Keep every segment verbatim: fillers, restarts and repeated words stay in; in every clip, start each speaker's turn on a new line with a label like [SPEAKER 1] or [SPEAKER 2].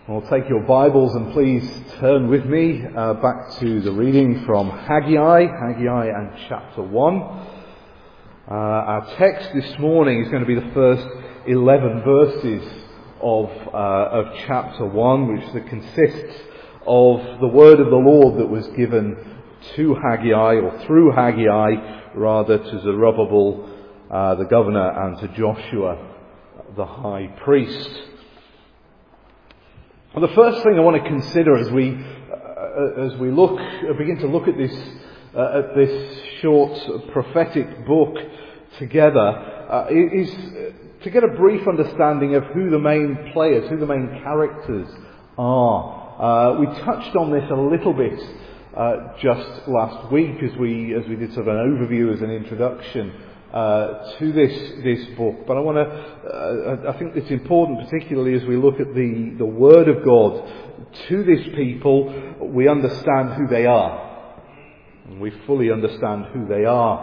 [SPEAKER 1] Well, take your Bibles and please turn with me uh, back to the reading from Haggai, Haggai and chapter one. Uh, our text this morning is going to be the first eleven verses of, uh, of chapter one, which consists of the word of the Lord that was given to Haggai, or through Haggai, rather, to Zerubbabel, uh, the governor, and to Joshua, the high priest. Well, the first thing I want to consider as we uh, as we look uh, begin to look at this uh, at this short prophetic book together uh, is to get a brief understanding of who the main players, who the main characters are. Uh, we touched on this a little bit uh, just last week as we as we did sort of an overview as an introduction Uh, to this this book, but I want to. Uh, I think it's important, particularly as we look at the the Word of God to this people, we understand who they are, and we fully understand who they are.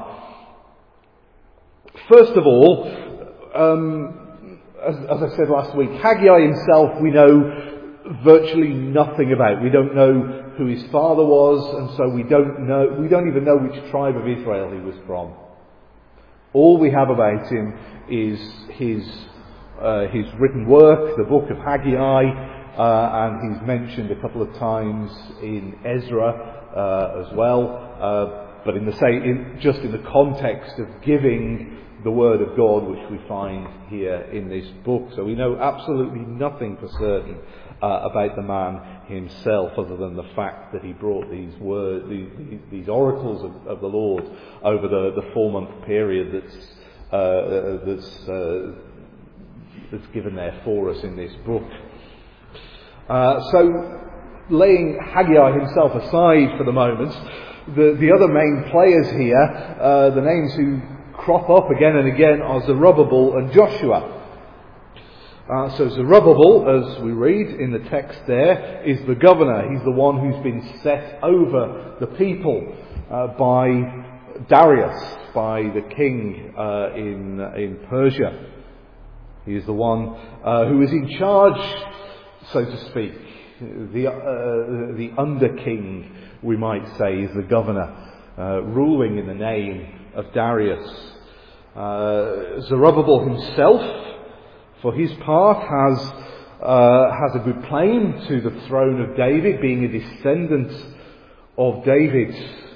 [SPEAKER 1] First of all, um, as, as I said last week, Haggai himself we know virtually nothing about. We don't know who his father was, and so we don't know. We don't even know which tribe of Israel he was from. All we have about him is his uh, his written work, the book of Haggai, uh, and he's mentioned a couple of times in Ezra uh, as well, uh, but in the same, in, just in the context of giving the word of God, which we find here in this book. So we know absolutely nothing for certain uh, about the man himself, other than the fact that he brought these words, these, these oracles of, of the Lord over the, the four-month period that's uh, that's uh, that's given there for us in this book. Uh, so, laying Haggai himself aside for the moment, the the other main players here, uh, the names who crop up again and again, are Zerubbabel and Joshua. Uh, so Zerubbabel, as we read in the text there, is the governor. He's the one who's been set over the people uh, by Darius, by the king uh, in in Persia. He is the one uh, who is in charge, so to speak. The uh, the under king, we might say, is the governor, uh, ruling in the name of Darius. Uh, Zerubbabel himself, for his part, has uh, has a good claim to the throne of David, being a descendant of David.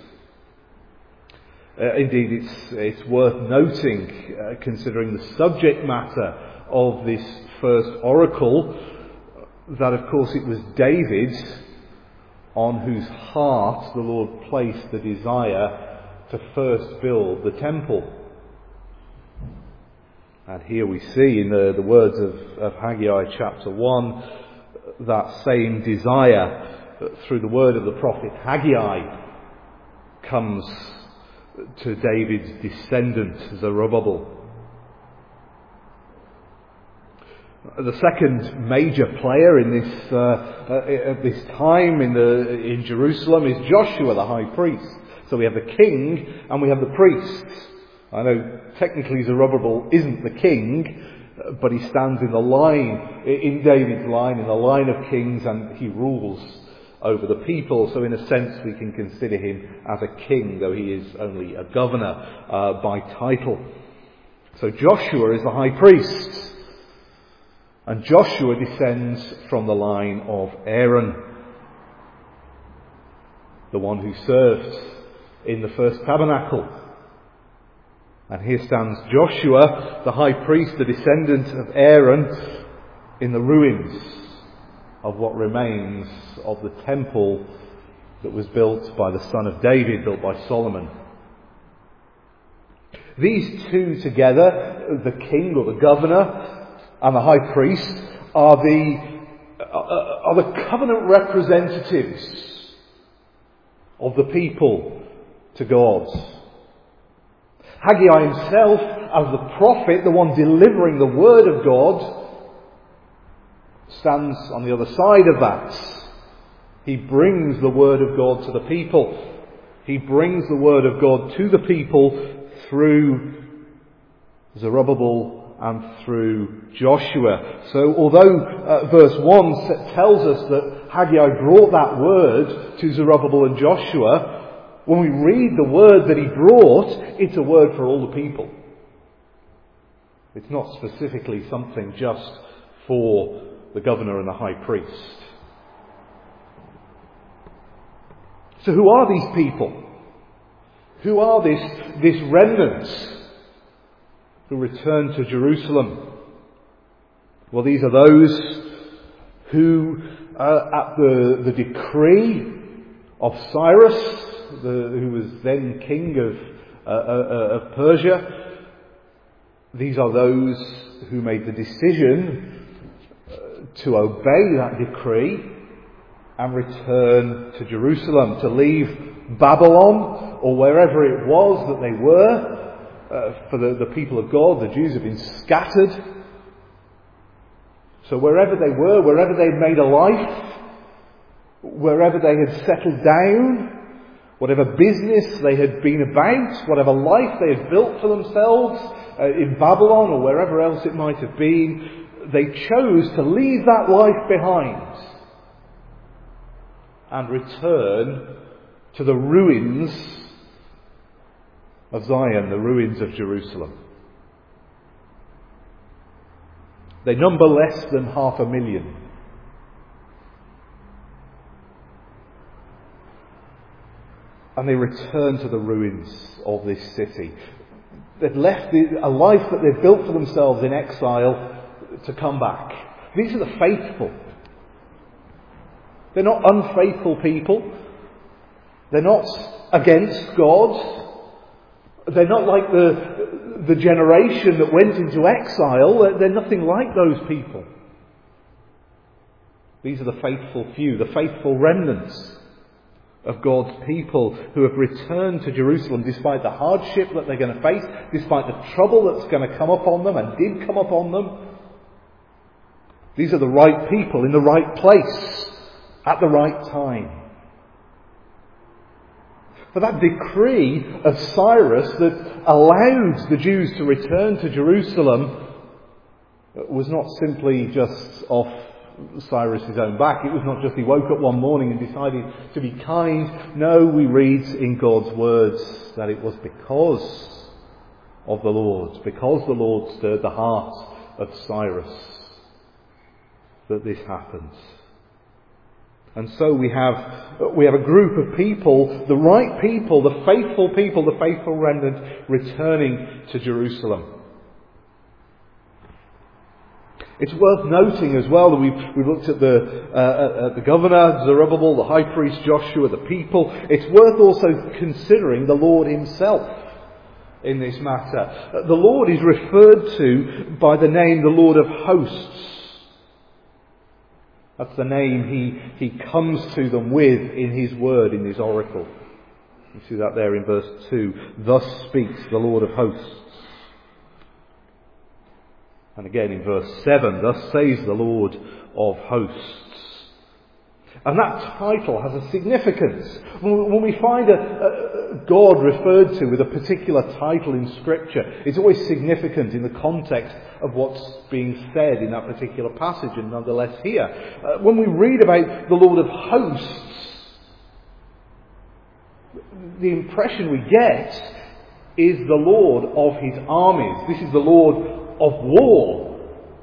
[SPEAKER 1] Uh, indeed, it's it's worth noting, uh, considering the subject matter of this first oracle, that of course it was David on whose heart the Lord placed the desire to first build the temple. And here we see in the, the words of, of Haggai chapter one, that same desire through the word of the prophet Haggai comes to David's descendant Zerubbabel. The second major player in this uh, at this time in the in Jerusalem is Joshua, the high priest. So we have the king and we have the priests. I know technically Zerubbabel isn't the king, but he stands in the line, in David's line, in the line of kings, and he rules over the people. So in a sense we can consider him as a king, though he is only a governor uh, by title. So Joshua is the high priest, and Joshua descends from the line of Aaron, the one who served in the first tabernacle. And here stands Joshua, the high priest, the descendant of Aaron, in the ruins of what remains of the temple that was built by the son of David, built by Solomon. These two together, the king or the governor and the high priest, are the are the covenant representatives of the people to God. Haggai himself, as the prophet, the one delivering the word of God, stands on the other side of that. He brings the word of God to the people. He brings the word of God to the people through Zerubbabel and through Joshua. So although uh, verse one tells us that Haggai brought that word to Zerubbabel and Joshua, when we read the word that he brought, it's a word for all the people. It's not specifically something just for the governor and the high priest. So who are these people? Who are this, this remnant who return to Jerusalem? Well, these are those who, uh, at the, the decree of Cyrus, the, who was then king of, uh, uh, of Persia, these are those who made the decision uh, to obey that decree and return to Jerusalem, to leave Babylon or wherever it was that they were. Uh, for the, the people of God, the Jews have been scattered. So wherever they were, wherever they had made a life, wherever they had settled down, whatever business they had been about, whatever life they had built for themselves uh, in Babylon or wherever else it might have been, they chose to leave that life behind and return to the ruins of Zion, the ruins of Jerusalem. They number less than half a million. And they return to the ruins of this city. They've left a life that they've built for themselves in exile to come back. These are the faithful. They're not unfaithful people. They're not against God. They're not like the, the generation that went into exile. They're nothing like those people. These are the faithful few, the faithful remnants of God's people who have returned to Jerusalem despite the hardship that they're going to face, despite the trouble that's going to come upon them and did come upon them. These are the right people in the right place at the right time. For that decree of Cyrus that allowed the Jews to return to Jerusalem was not simply just off Cyrus's own back. It was not just he woke up one morning and decided to be kind. No, we read in God's words that it was because of the Lord, because the Lord stirred the heart of Cyrus, that this happened. And so we have we have a group of people, the right people, the faithful people, the faithful remnant, returning to Jerusalem. It's worth noting as well that we've, we've looked at the, uh, at the governor, Zerubbabel, the high priest, Joshua, the people. It's worth also considering the Lord himself in this matter. The Lord is referred to by the name the Lord of hosts. That's the name he, he comes to them with in his word, in his oracle. You see that there in verse two. Thus speaks the Lord of hosts. And again in verse seven, thus says the Lord of hosts. And that title has a significance. When we find a, a God referred to with a particular title in Scripture, it's always significant in the context of what's being said in that particular passage, and nonetheless here. Uh, when we read about the Lord of hosts, the impression we get is the Lord of his armies. This is the Lord of war.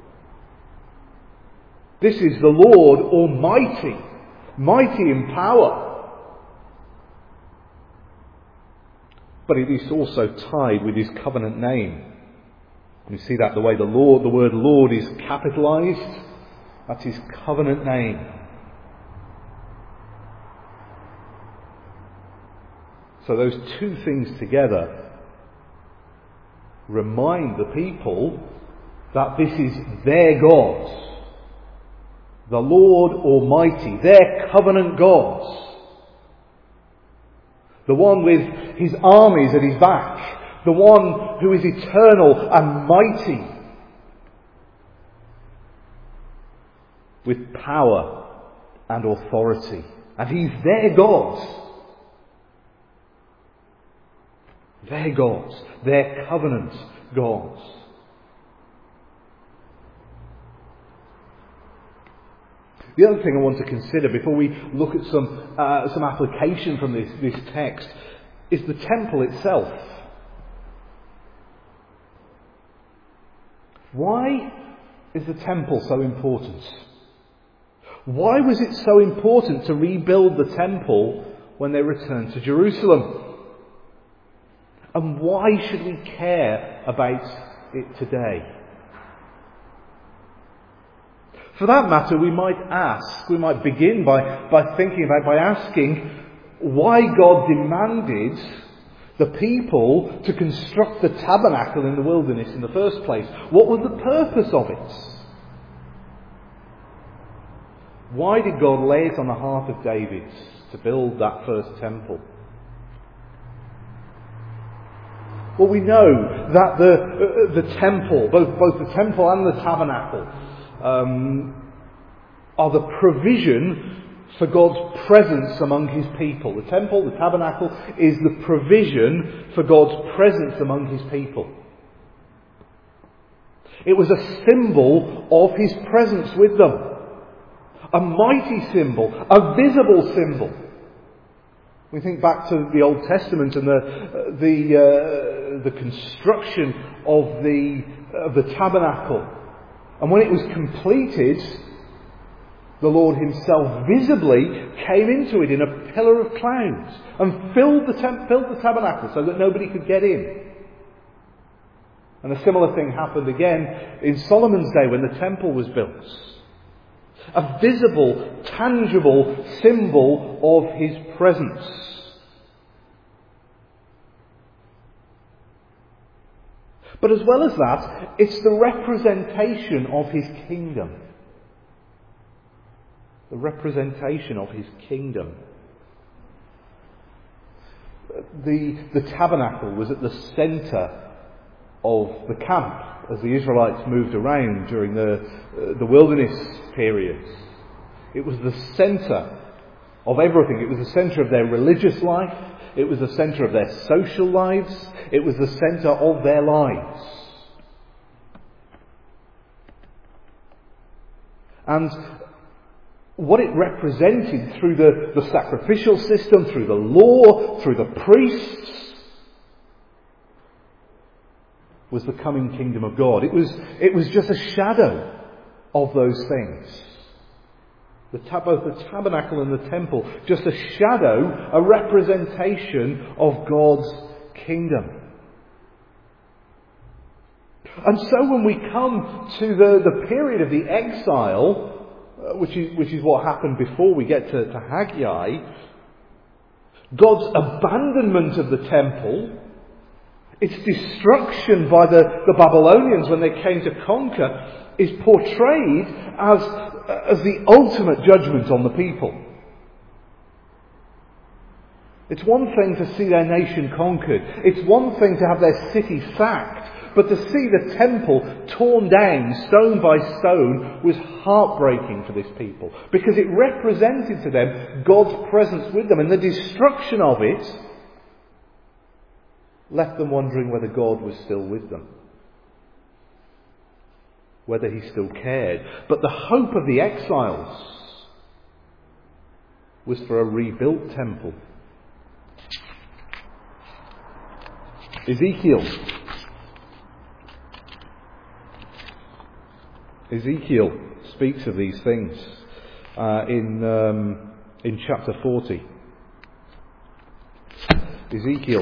[SPEAKER 1] This is the Lord Almighty, mighty in power. But it is also tied with his covenant name. You see that the way the Lord, the word Lord is capitalized. That's his covenant name. So those two things together remind the people that this is their God, the Lord Almighty, their covenant God, the one with his armies at his back, the one who is eternal and mighty, with power and authority. And he's their God. Their God. Their covenant God. The other thing I want to consider before we look at some uh, some application from this, this text is the temple itself. Why is the temple so important? Why was it so important to rebuild the temple when they returned to Jerusalem? And why should we care about it today? For that matter, we might ask, we might begin by, by thinking about, by asking why God demanded the people to construct the tabernacle in the wilderness in the first place. What was the purpose of it? Why did God lay it on the heart of David to build that first temple? Well, we know that the uh, the temple, both both the temple and the tabernacle, um, are the provision for God's presence among His people. The temple, the tabernacle, is the provision for God's presence among His people. It was a symbol of His presence with them. A mighty symbol, a visible symbol. We think back to the Old Testament and the the uh, the construction of the of the tabernacle, and when it was completed, the Lord Himself visibly came into it in a pillar of clouds and filled the temp- filled the tabernacle so that nobody could get in. And a similar thing happened again in Solomon's day when the temple was built. A visible, tangible symbol of His presence. But as well as that, it's the representation of His kingdom. The representation of His kingdom. The, the tabernacle was at the centre of the camp as the Israelites moved around during the, uh, the wilderness period. It was the centre of everything. It was the centre of their religious life. It was the centre of their social lives. It was the centre of their lives. And what it represented through the, the sacrificial system, through the law, through the priests, was the coming kingdom of God. It was, it was just a shadow of those things. The tab- both the tabernacle and the temple, just a shadow, a representation of God's kingdom. And so when we come to the, the period of the exile, uh, which is, which is what happened before we get to, to Haggai, God's abandonment of the temple, its destruction by the, the Babylonians when they came to conquer, is portrayed as, as the ultimate judgment on the people. It's one thing to see their nation conquered. It's one thing to have their city sacked. But to see the temple torn down stone by stone was heartbreaking for this people. Because it represented to them God's presence with them. And the destruction of it left them wondering whether God was still with them. Whether He still cared. But the hope of the exiles was for a rebuilt temple. Ezekiel. Ezekiel speaks of these things uh, in um, in chapter forty. Ezekiel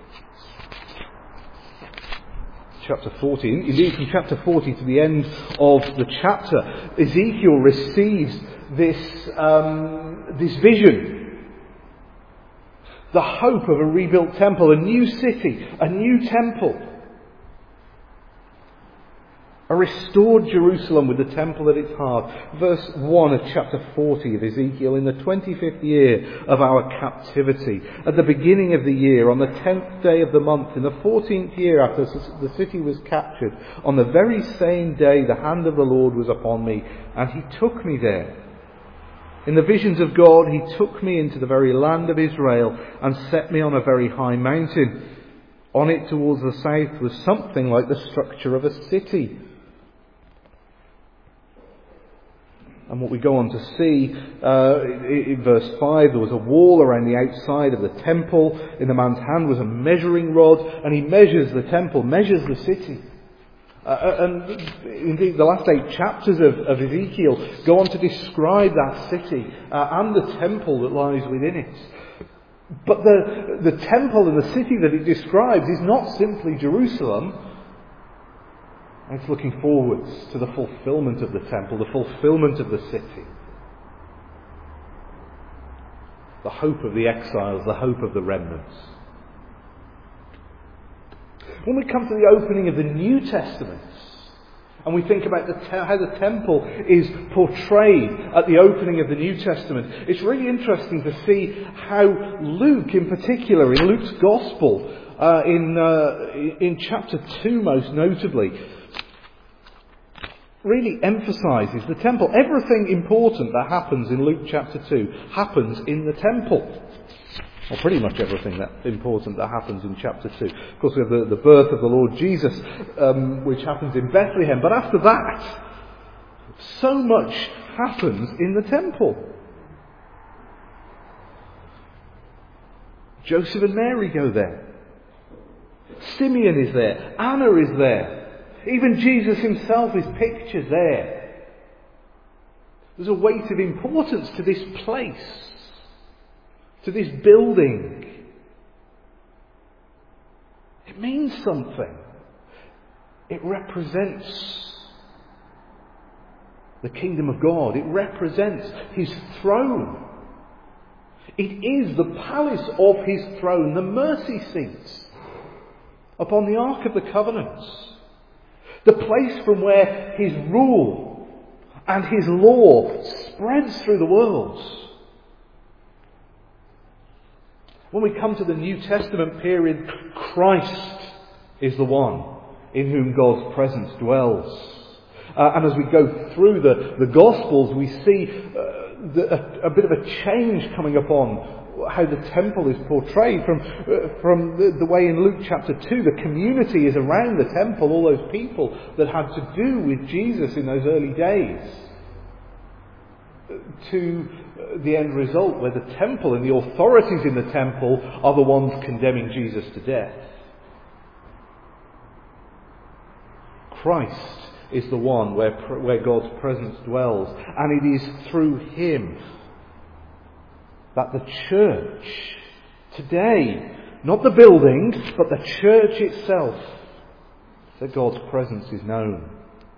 [SPEAKER 1] chapter forty. Indeed, from chapter forty to the end of the chapter, Ezekiel receives this um, this vision, the hope of a rebuilt temple, a new city, a new temple. A restored Jerusalem with the temple at its heart. Verse one of chapter forty of Ezekiel. In the twenty-fifth year of our captivity, at the beginning of the year, on the tenth day of the month, in the fourteenth year after the city was captured, on the very same day the hand of the Lord was upon me, and He took me there. In the visions of God, He took me into the very land of Israel and set me on a very high mountain. On it towards the south was something like the structure of a city. And what we go on to see uh, in verse five, there was a wall around the outside of the temple. In the man's hand was a measuring rod, and he measures the temple, measures the city. Uh, and indeed, the last eight chapters of, of Ezekiel go on to describe that city uh, and the temple that lies within it. But the, the temple and the city that it describes is not simply Jerusalem. It's looking forwards to the fulfillment of the temple, the fulfillment of the city. The hope of the exiles, the hope of the remnants. When we come to the opening of the New Testament, and we think about the te- how the temple is portrayed at the opening of the New Testament, it's really interesting to see how Luke, in particular, in Luke's Gospel, uh, in uh, in chapter two most notably, really emphasises the temple. Everything important that happens in Luke chapter two happens in the temple. Well, pretty much everything that important that happens in chapter two. Of course, we have the, the birth of the Lord Jesus, um, which happens in Bethlehem. But after that, so much happens in the temple. Joseph and Mary go there. Simeon is there. Anna is there. Even Jesus himself is pictured there. There's a weight of importance to this place, to this building. It means something. It represents the kingdom of God. It represents his throne. It is the palace of his throne, the mercy seat upon the Ark of the Covenant. The place from where his rule and his law spreads through the world. When we come to the New Testament period, Christ is the one in whom God's presence dwells. Uh, and as we go through the, the Gospels, we see uh, the, a, a bit of a change coming upon how the temple is portrayed. From uh, from the, the way in Luke chapter two, the community is around the temple, all those people that had to do with Jesus in those early days, to the end result where the temple and the authorities in the temple are the ones condemning Jesus to death. Christ is the one where, where God's presence dwells, and it is through him that the church today, not the building, but the church itself, that God's presence is known.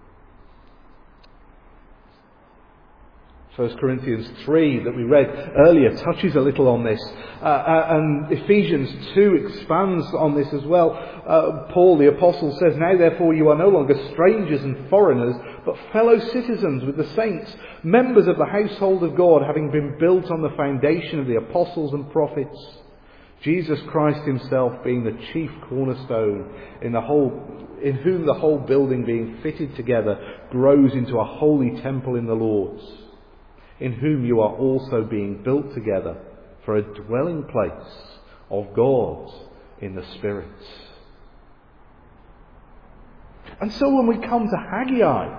[SPEAKER 1] First Corinthians three that we read earlier touches a little on this, uh, uh, and Ephesians two expands on this as well. Uh, Paul the Apostle says, "Now therefore you are no longer strangers and foreigners, but fellow citizens with the saints, members of the household of God, having been built on the foundation of the apostles and prophets, Jesus Christ himself being the chief cornerstone, in the whole, in whom the whole building being fitted together grows into a holy temple in the Lord, in whom you are also being built together for a dwelling place of God in the Spirit." And so when we come to Haggai,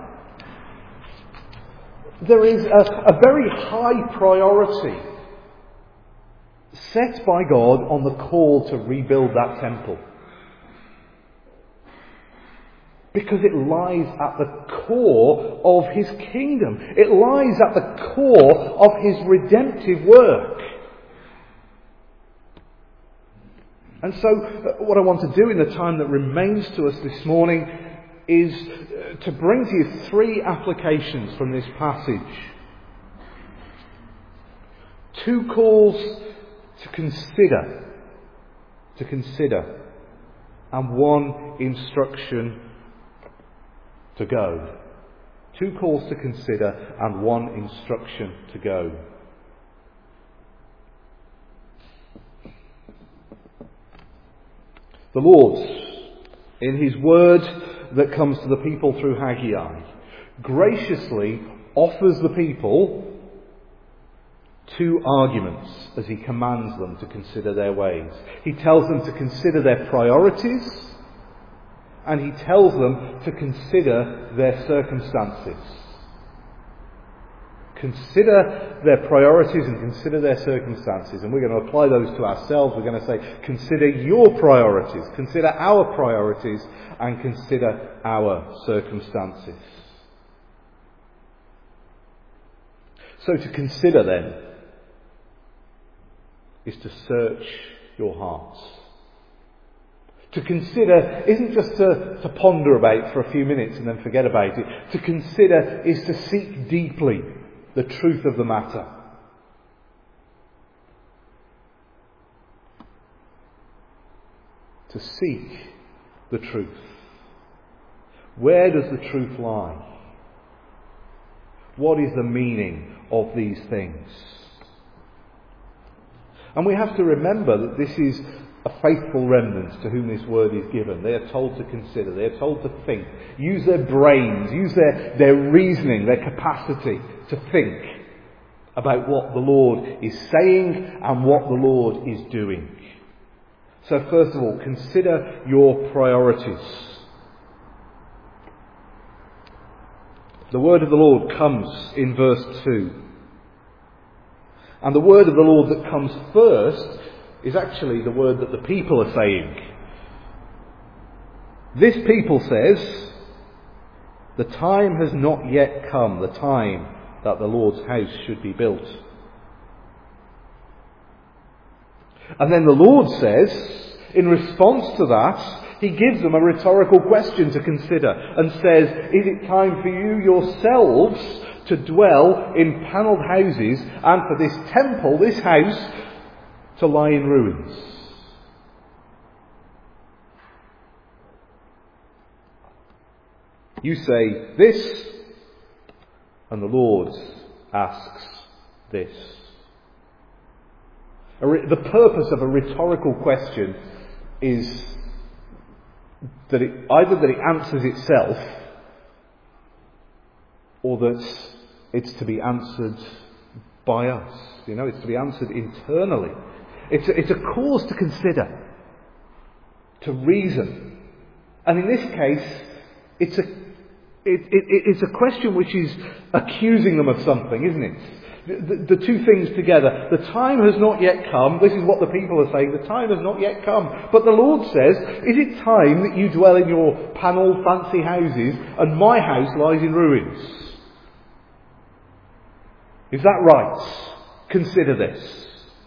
[SPEAKER 1] there is a, a very high priority set by God on the call to rebuild that temple. Because it lies at the core of his kingdom. It lies at the core of his redemptive work. And so, what I want to do in the time that remains to us this morning is to bring to you three applications from this passage. Two calls to consider, to consider, and one instruction to go. Two calls to consider and one instruction to go. The Lord, in his word that comes to the people through Haggai, graciously offers the people two arguments as he commands them to consider their ways. He tells them to consider their priorities, and he tells them to consider their circumstances. Consider their priorities and consider their circumstances. And we're going to apply those to ourselves. We're going to say, consider your priorities, consider our priorities, and consider our circumstances. So to consider then is to search your hearts. To consider isn't just to, to ponder about for a few minutes and then forget about it. To consider is to seek deeply the truth of the matter. To seek the truth. Where does the truth lie? What is the meaning of these things? And we have to remember that this is a faithful remnant to whom this word is given. They are told to consider, they are told to think, use their brains, use their, their reasoning, their capacity to think about what the Lord is saying and what the Lord is doing. So first of all, consider your priorities. The word of the Lord comes in verse two. And the word of the Lord that comes first is actually the word that the people are saying. This people says, the time has not yet come, the time that the Lord's house should be built. And then the Lord says, in response to that, He gives them a rhetorical question to consider and says, is it time for you yourselves to dwell in panelled houses and for this temple, this house, to lie in ruins? You say this, and the Lord asks this. A re- the purpose of a rhetorical question is that it, either that it answers itself, or that it's to be answered by us. You know, it's to be answered internally. It's a, it's a cause to consider, to reason. And in this case, it's a, it, it, it's a question which is accusing them of something, isn't it? The, the two things together. The time has not yet come. This is what the people are saying. The time has not yet come. But the Lord says, is it time that you dwell in your panelled fancy houses and my house lies in ruins? Is that right? Consider this.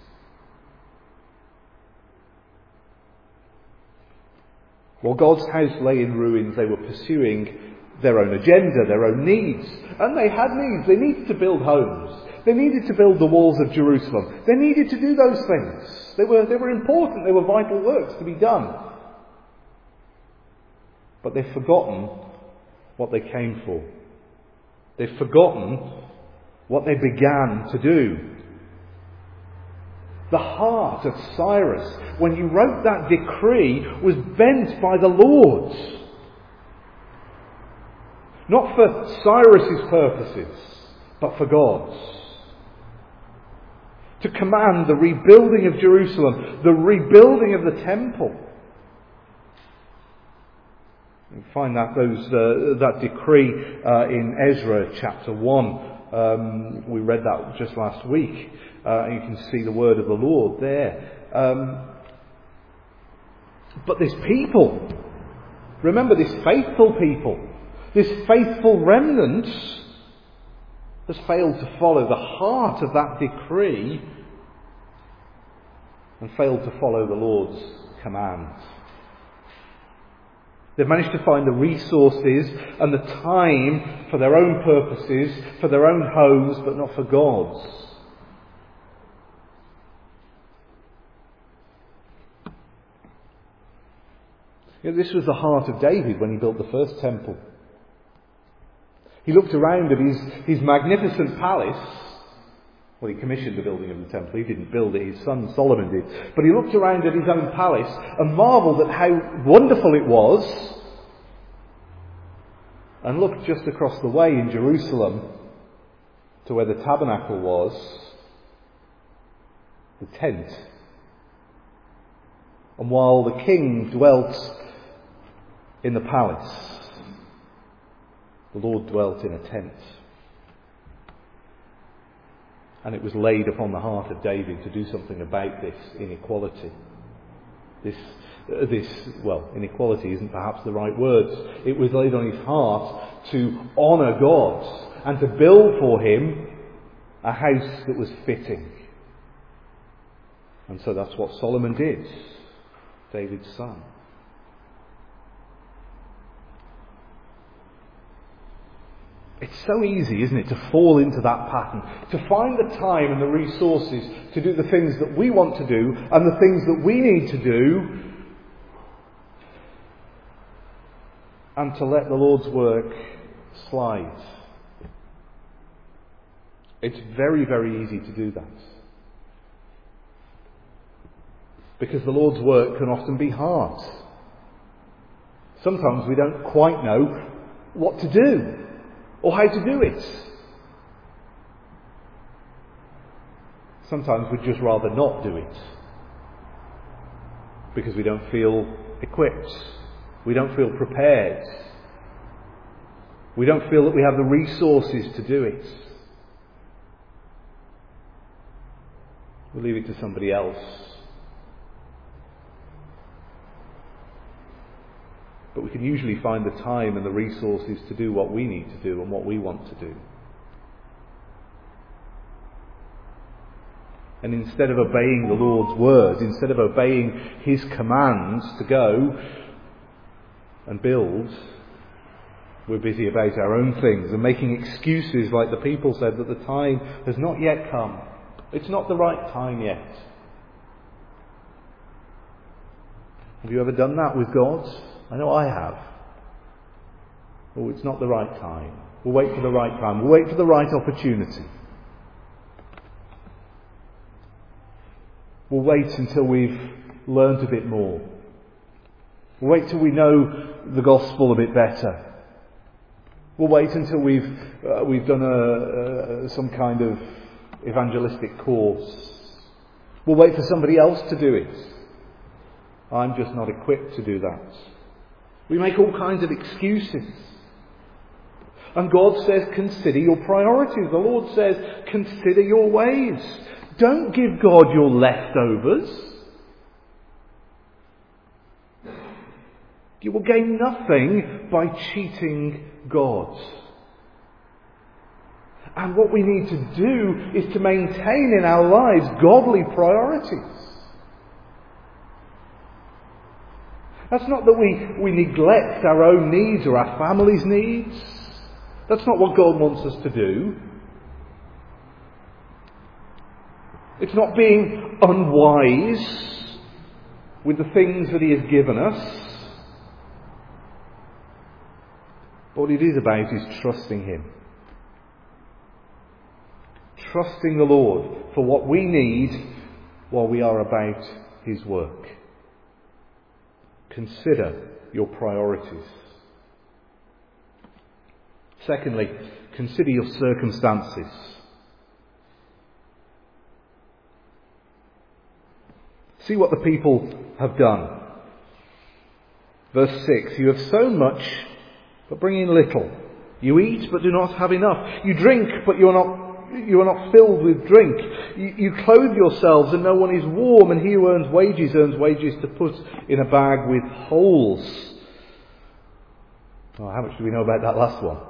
[SPEAKER 1] While God's house lay in ruins, they were pursuing their own agenda, their own needs. And they had needs. They needed to build homes. They needed to build the walls of Jerusalem. They needed to do those things. They were, they were important. They were vital works to be done. But they've forgotten what they came for. They've forgotten what they began to do. The heart of Cyrus, when he wrote that decree, was bent by the Lord. Not for Cyrus's purposes, but for God's. To command the rebuilding of Jerusalem, the rebuilding of the temple. You find that those uh, that decree uh, in Ezra chapter one. Um, we read that just last week. Uh, and you can see the word of the Lord there. Um, but this people, remember this faithful people, this faithful remnant has failed to follow the heart of that decree and failed to follow the Lord's commands. They've managed to find the resources and the time for their own purposes, for their own homes, but not for God's. You know, this was the heart of David when he built the first temple. He looked around at his, his magnificent palace. Well, he commissioned the building of the temple. He didn't build it, his son Solomon did. But he looked around at his own palace and marvelled at how wonderful it was. And looked just across the way in Jerusalem to where the tabernacle was, the tent. And while the king dwelt in the palace, the Lord dwelt in a tent. And it was laid upon the heart of David to do something about this inequality. This, uh, this, well, inequality isn't perhaps the right words. It was laid on his heart to honour God and to build for him a house that was fitting. And so that's what Solomon did, David's son. It's so easy, isn't it, to fall into that pattern, to find the time and the resources to do the things that we want to do and the things that we need to do, and to let the Lord's work slide. It's very, very easy to do that. Because the Lord's work can often be hard. Sometimes we don't quite know what to do or how to do it. Sometimes we'd just rather not do it because we don't feel equipped. We don't feel prepared. We don't feel that we have the resources to do it. We'll leave it to somebody else. But we can usually find the time and the resources to do what we need to do and what we want to do. And instead of obeying the Lord's word, instead of obeying his commands to go and build, we're busy about our own things and making excuses like the people said that the time has not yet come. It's not the right time yet. Have you ever done that with God? I know I have. Oh, it's not the right time. We'll wait for the right time. We'll wait for the right opportunity. We'll wait until we've learnt a bit more. We'll wait till we know the gospel a bit better. We'll wait until we've uh, we've done a, a some kind of evangelistic course. We'll wait for somebody else to do it. I'm just not equipped to do that. We make all kinds of excuses. And God says, consider your priorities. The Lord says, consider your ways. Don't give God your leftovers. You will gain nothing by cheating God. And what we need to do is to maintain in our lives godly priorities. That's not that we, we neglect our own needs or our family's needs. That's not what God wants us to do. It's not being unwise with the things that he has given us. But what it is about is trusting him. Trusting the Lord for what we need while we are about his work. Consider your priorities. Secondly, consider your circumstances. See what the people have done. Verse six, you have sown much, but bring in little. You eat, but do not have enough. You drink, but you are not You are not filled with drink. You, you clothe yourselves and no one is warm, and he who earns wages earns wages to put in a bag with holes. Oh, how much do we know about that last one?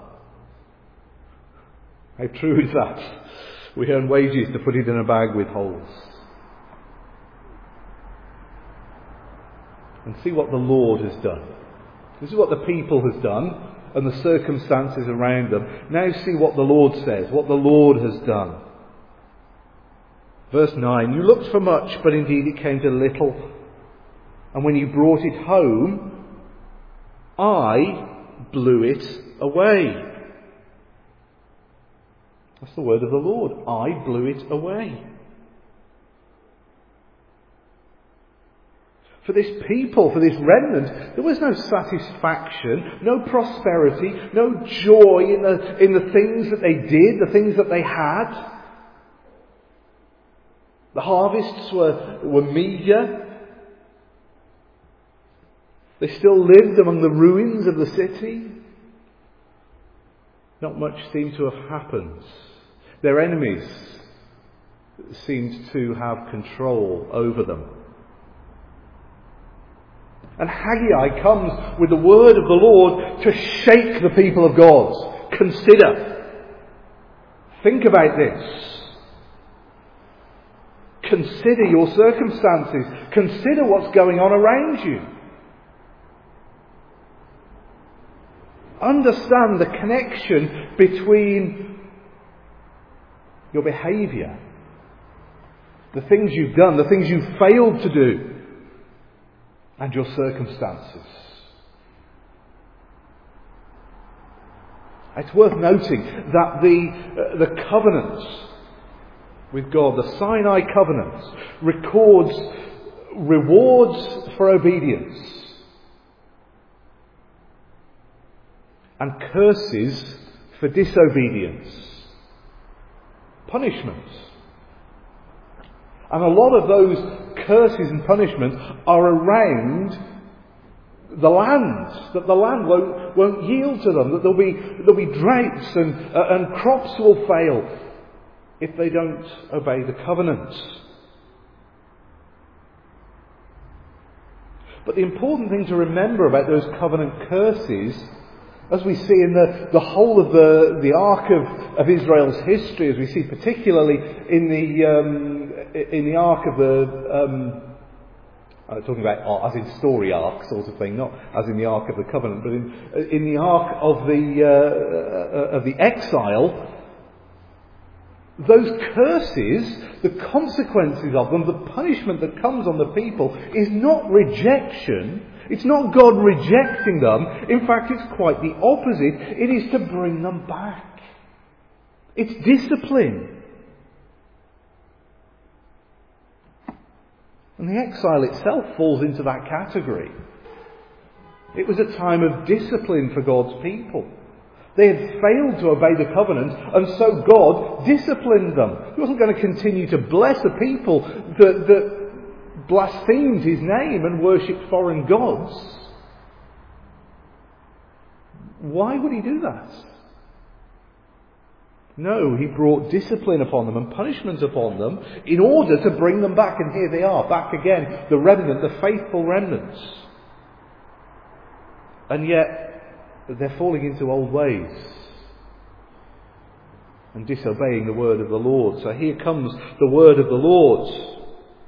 [SPEAKER 1] How true is that? We earn wages to put it in a bag with holes. And see what the Lord has done. This is what the people has done and the circumstances around them. Now see what the Lord says, what the Lord has done. Verse nine, you looked for much, but indeed it came to little. And when you brought it home, I blew it away. That's the word of the Lord. I blew it away. For this people, for this remnant, there was no satisfaction, no prosperity, no joy in the, in the things that they did, the things that they had. The harvests were, were meagre. They still lived among the ruins of the city. Not much seemed to have happened. Their enemies seemed to have control over them. And Haggai comes with the word of the Lord to shake the people of God. Consider. Think about this. Consider your circumstances. Consider what's going on around you. Understand the connection between your behaviour, the things you've done, the things you've failed to do, and your circumstances. It's worth noting that the, uh, the covenant with God, the Sinai covenant, records rewards for obedience and curses for disobedience. Punishments. And a lot of those curses and punishments are around the land, that the land won't, won't yield to them, that there'll be, there'll be droughts and, uh, and crops will fail if they don't obey the covenant. But the important thing to remember about those covenant curses, as we see in the, the whole of the, the arc of, of Israel's history, as we see particularly in the um, in the arc of the um, I'm talking about as in story arc sort of thing, not as in the arc of the covenant, but in in the arc of the uh, of the exile. Those curses, the consequences of them, the punishment that comes on the people, is not rejection. It's not God rejecting them. In fact, it's quite the opposite. It is to bring them back. It's discipline. And the exile itself falls into that category. It was a time of discipline for God's people. They had failed to obey the covenant, and so God disciplined them. He wasn't going to continue to bless a people that, that blasphemed His name and worshipped foreign gods. Why would He do that? No, He brought discipline upon them and punishment upon them in order to bring them back. And here they are, back again, the remnant, the faithful remnants. And yet, they're falling into old ways and disobeying the word of the Lord. So here comes the word of the Lord.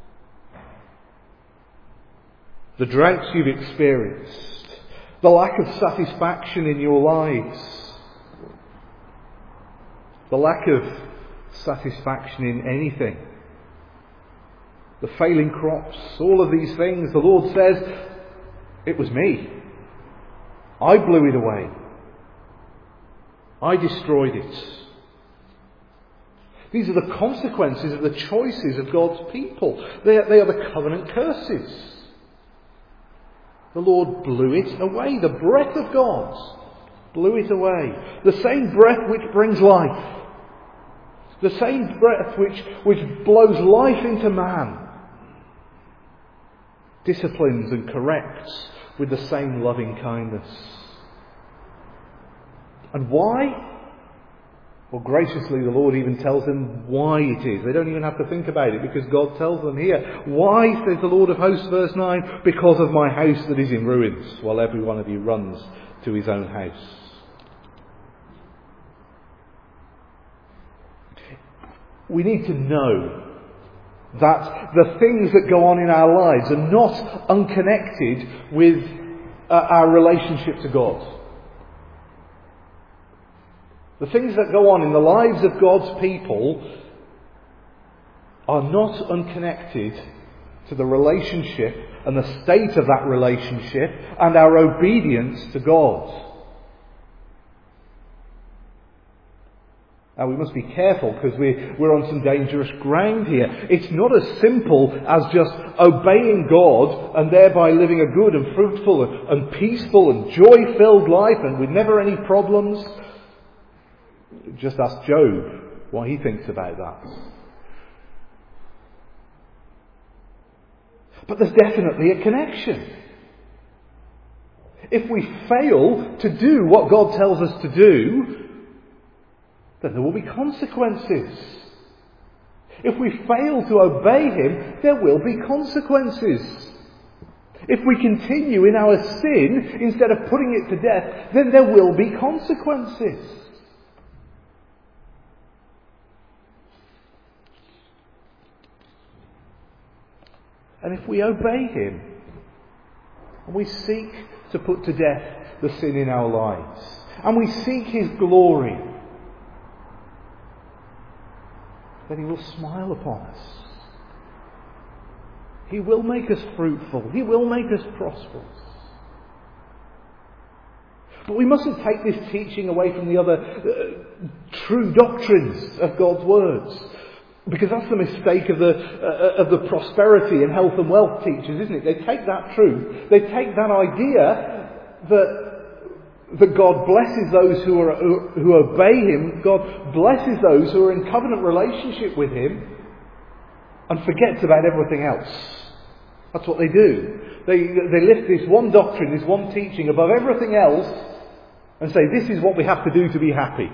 [SPEAKER 1] The droughts you've experienced, the lack of satisfaction in your lives, the lack of satisfaction in anything, the failing crops, all of these things, the Lord says, it was me. I blew it away. I destroyed it. These are the consequences of the choices of God's people. They are, they are the covenant curses. The Lord blew it away. The breath of God blew it away. The same breath which brings life. The same breath which, which blows life into man. Disciplines and corrects with the same loving kindness. And why? Well, graciously the Lord even tells them why it is. They don't even have to think about it because God tells them here. Why, says the Lord of hosts, verse nine? Because of my house that is in ruins, while every one of you runs to his own house. We need to know that the things that go on in our lives are not unconnected with uh, our relationship to God. The things that go on in the lives of God's people are not unconnected to the relationship and the state of that relationship and our obedience to God. Now we must be careful because we're, we're on some dangerous ground here. It's not as simple as just obeying God and thereby living a good and fruitful and, and peaceful and joy-filled life and with never any problems. Just ask Job what he thinks about that. But there's definitely a connection. If we fail to do what God tells us to do, then there will be consequences. If we fail to obey him, there will be consequences. If we continue in our sin instead of putting it to death, then there will be consequences. And if we obey him, and we seek to put to death the sin in our lives, and we seek his glory, then he will smile upon us. He will make us fruitful. He will make us prosperous. But we mustn't take this teaching away from the other uh, true doctrines of God's words. Because that's the mistake of the uh, of the prosperity and health and wealth teachers, isn't it? They take that truth, they take that idea that that God blesses those who are who, who obey him, God blesses those who are in covenant relationship with him, and forgets about everything else. That's what they do. They they lift this one doctrine, this one teaching above everything else, and say this is what we have to do to be happy.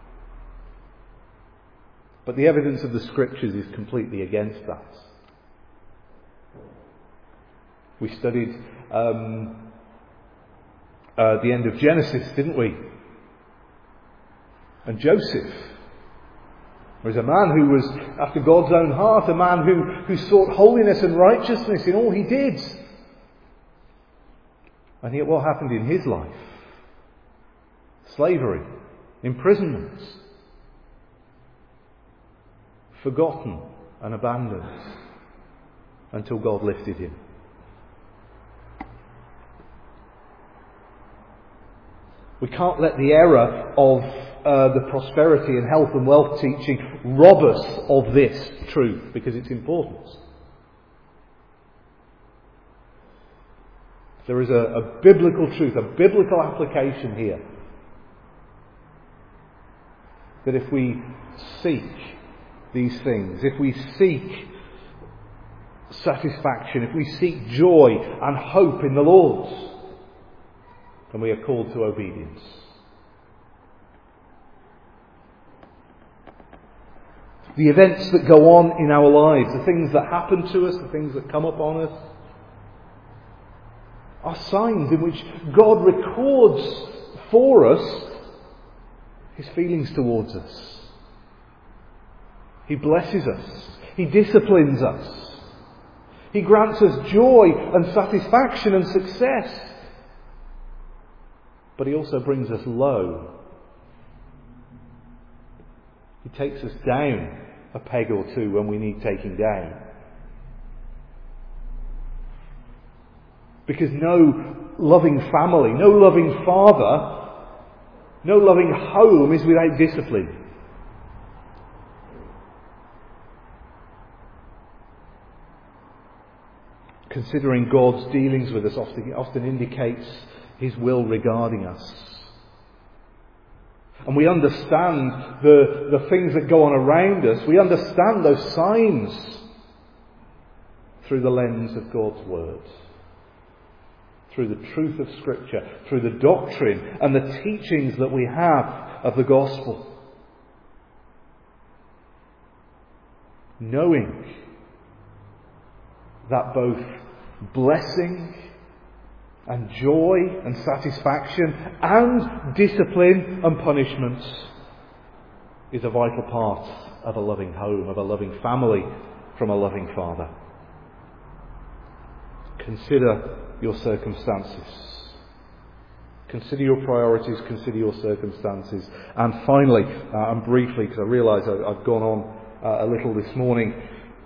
[SPEAKER 1] But the evidence of the Scriptures is completely against that. We studied um, uh, the end of Genesis, didn't we? And Joseph was a man who was after God's own heart, a man who, who sought holiness and righteousness in all he did. And yet what happened in his life? Slavery, imprisonment, forgotten and abandoned until God lifted him. We can't let the error of uh, the prosperity and health and wealth teaching rob us of this truth, because it's important. There is a, a biblical truth, a biblical application here. That if we seek these things, if we seek satisfaction, if we seek joy and hope in the Lord, then we are called to obedience. The events that go on in our lives, the things that happen to us, the things that come upon us, are signs in which God records for us his feelings towards us. He blesses us. He disciplines us. He grants us joy and satisfaction and success. But he also brings us low. He takes us down a peg or two when we need taking down. Because no loving family, no loving father, no loving home is without discipline. Considering God's dealings with us often, often indicates his will regarding us. And we understand the, the things that go on around us. We understand those signs through the lens of God's Word. Through the truth of Scripture. Through the doctrine and the teachings that we have of the Gospel. Knowing that both blessing and joy and satisfaction and discipline and punishment is a vital part of a loving home, of a loving family from a loving Father. Consider your circumstances. Consider your priorities, consider your circumstances. And finally, uh, and briefly, because I realise I've gone on uh, a little this morning,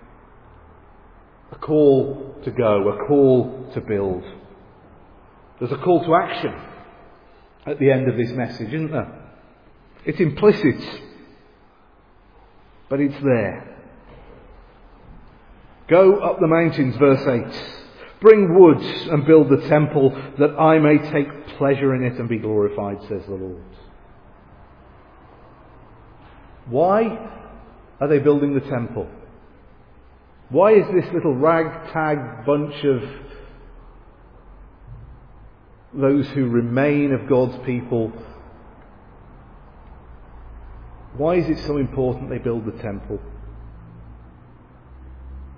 [SPEAKER 1] a call to go, a call to build. There's a call to action at the end of this message, isn't there? It's implicit, but it's there. Go up the mountains, verse eight. Bring wood and build the temple, that I may take pleasure in it and be glorified, says the Lord. Why are they building the temple? Why is this little ragtag bunch of those who remain of God's people, why is it so important they build the temple?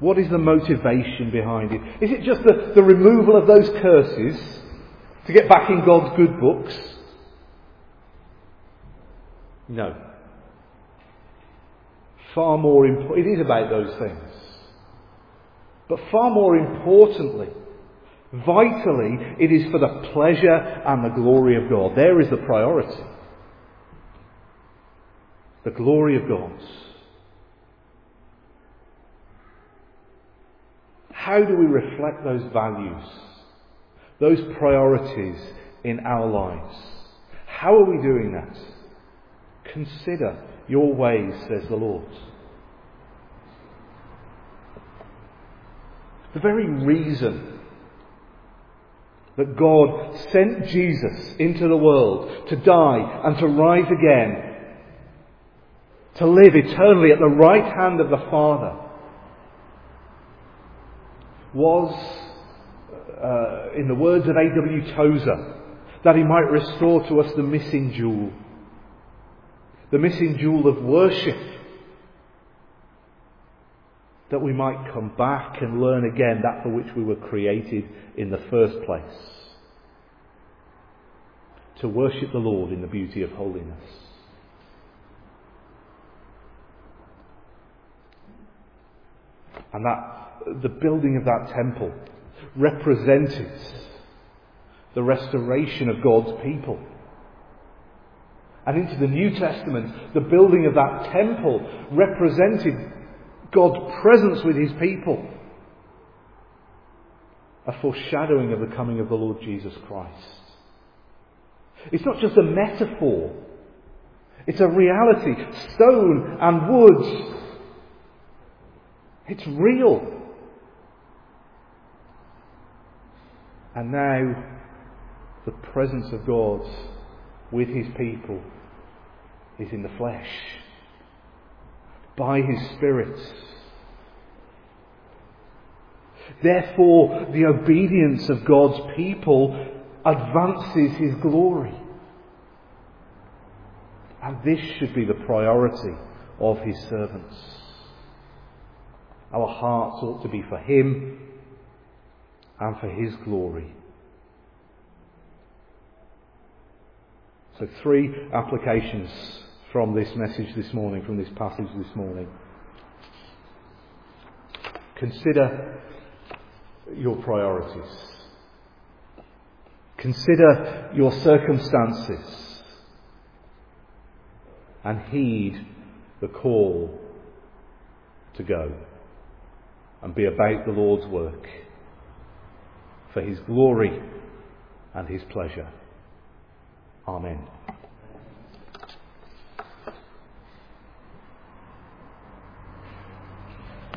[SPEAKER 1] What is the motivation behind it? Is it just the, the removal of those curses to get back in God's good books? No. Far more important, it is about those things. But far more importantly, vitally, it is for the pleasure and the glory of God. There is the priority. The glory of God. How do we reflect those values, those priorities in our lives? How are we doing that? Consider your ways, says the Lord. The very reason that God sent Jesus into the world to die and to rise again, to live eternally at the right hand of the Father, was, uh, in the words of A W Tozer, that he might restore to us the missing jewel. The missing jewel of worship. That we might come back and learn again that for which we were created in the first place. To worship the Lord in the beauty of holiness. And that the building of that temple represented the restoration of God's people. And into the New Testament, the building of that temple represented God's presence with his people. A foreshadowing of the coming of the Lord Jesus Christ. It's not just a metaphor. It's a reality. Stone and wood. It's real. And now, the presence of God with his people is in the flesh. By his Spirit. Therefore, the obedience of God's people advances his glory. And this should be the priority of his servants. Our hearts ought to be for him and for his glory. So three applications from this message this morning, from this passage this morning. Consider your priorities. Consider your circumstances. And heed the call to go and be about the Lord's work for his glory and his pleasure. Amen.